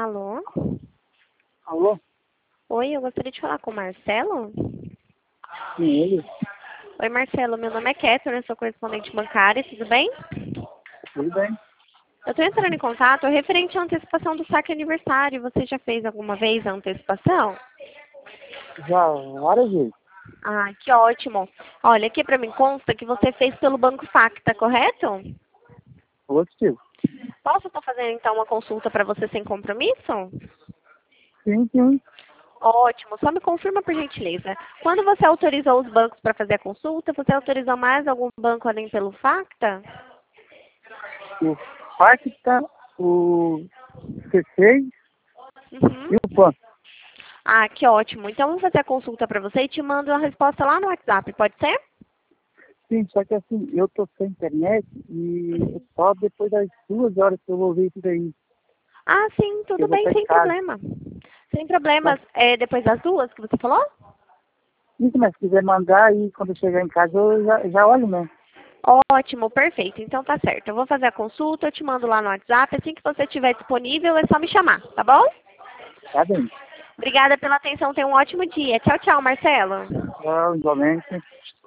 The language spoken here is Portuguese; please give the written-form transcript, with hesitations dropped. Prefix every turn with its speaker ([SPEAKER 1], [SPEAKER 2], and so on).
[SPEAKER 1] Alô?
[SPEAKER 2] Alô?
[SPEAKER 1] Oi, eu gostaria de falar com o Marcelo.
[SPEAKER 2] Sim, ele?
[SPEAKER 1] Oi, Marcelo, meu nome é Kéter, eu sou correspondente bancária, tudo bem?
[SPEAKER 2] Tudo bem?
[SPEAKER 1] Eu estou entrando em contato referente à antecipação do saque aniversário. Você já fez alguma vez a antecipação?
[SPEAKER 2] Já várias vezes.
[SPEAKER 1] Ah, que ótimo. Olha, aqui para mim consta que você fez pelo Banco Facta, correto?
[SPEAKER 2] Positivo.
[SPEAKER 1] Posso estar fazendo então uma consulta para você sem compromisso?
[SPEAKER 2] Sim, sim.
[SPEAKER 1] Ótimo, só me confirma por gentileza. Quando você autorizou os bancos para fazer a consulta, você autorizou mais algum banco além pelo Facta?
[SPEAKER 2] O Facta, o C6
[SPEAKER 1] Uhum.
[SPEAKER 2] e o PAN.
[SPEAKER 1] Ah, que ótimo. Então, eu vou fazer a consulta para você e te mando a resposta lá no WhatsApp, pode ser?
[SPEAKER 2] Sim, só que assim, eu tô sem internet e só depois das 2 horas que eu vou ver isso daí.
[SPEAKER 1] Ah, sim,
[SPEAKER 2] Que eu
[SPEAKER 1] tudo
[SPEAKER 2] vou
[SPEAKER 1] bem,
[SPEAKER 2] estar em
[SPEAKER 1] sem
[SPEAKER 2] casa.
[SPEAKER 1] problema. Sem problemas.
[SPEAKER 2] Mas,
[SPEAKER 1] É depois das 2 que você falou?
[SPEAKER 2] isso, mas se quiser mandar aí, quando eu chegar em casa, eu já olho mesmo.
[SPEAKER 1] Ótimo, perfeito. Então tá certo. Eu vou fazer a consulta, eu te mando lá no WhatsApp. Assim que você estiver disponível, é só me chamar, tá bom?
[SPEAKER 2] Tá bem.
[SPEAKER 1] Obrigada pela atenção. Tenha um ótimo dia. Tchau, tchau, Marcelo.
[SPEAKER 2] Igualmente.